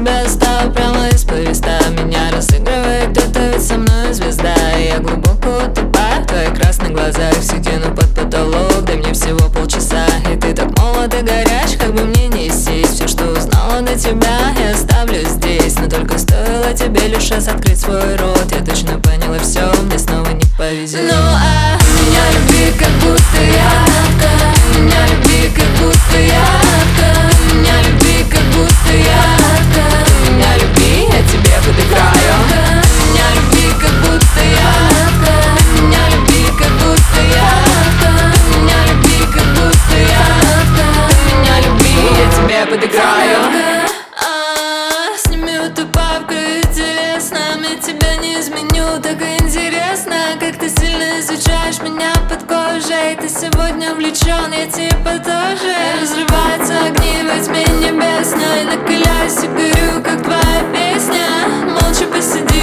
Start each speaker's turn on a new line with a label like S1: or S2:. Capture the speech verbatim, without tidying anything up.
S1: тебя стал прямо из-под листа. Меня разыгрывает кто-то, ведь со мной звезда. И я глубоко утопаю в твоих красных глазах. Все тяну под потолок, дай мне всего полчаса. И ты так молод и горяч, как бы мне не сесть. Все, что узнала до тебя, я оставлю здесь. Но только стоило тебе лишь раз открыть свой рот, я точно поняла все, мне снова не повезет. Ну а меня люби, как будто я, меня люби, как будто я, меня люби, как будто я, меня люби, я тебе подыграю. Меня люби, как будто я, меня люби, как будто я, меня люби, как будто я, меня люби, я тебе подыграю. Сними эту папку, интересно, мне тебя не изменю. Так интересно, как ты сильно изучаешь меня под кожей. Ты сегодня влечен, я типа тоже. Разрываются огни во тьме небесной, накаляюсь и горю, как твоя песня. Молча посиди.